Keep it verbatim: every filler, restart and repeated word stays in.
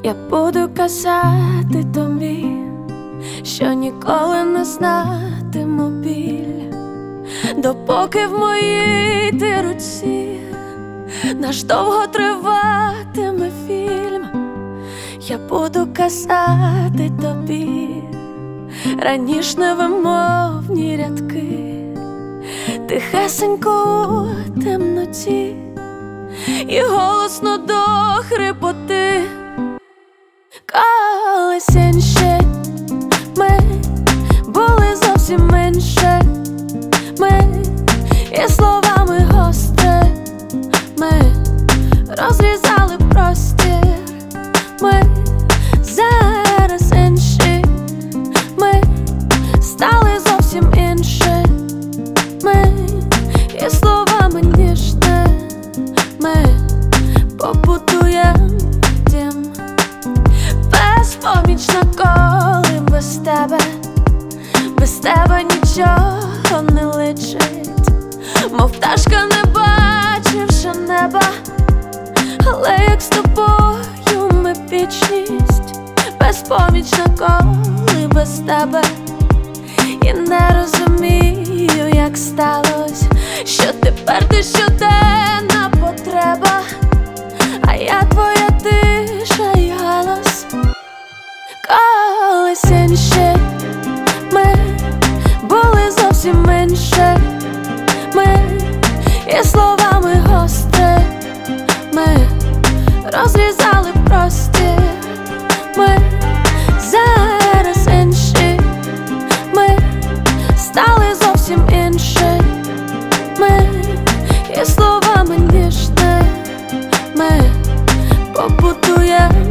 Я буду казати тобі, що ніколи не знатиму біль, допоки в моїй ти руці наш довго триватиме фільм. Я буду казати тобі раніш невимовні рядки, тихесенько у темноті і голосно до хрипоти. Колись інші ми були зовсім менше, ми і словами гостре ми розрізали простір. Ми зараз інші, ми стали зовсім інші, ми і словами ніжне ми побудуєм дім. Безпомічно, коли без тебе, без тебе нічого не личить, мов пташка, не бачивши неба, але як з тобою ми вічність. Безпомічно, коли без тебе, і не розумію, як сталося, що тепер ти щоденна потреба, а я твоя тиша й галас. Колись інші ми були зовсім менше, ми і словами гостре ми розрізали простір. Ми зараз інші, ми стали зовсім інші, ми і словами ніжне ми побудуєм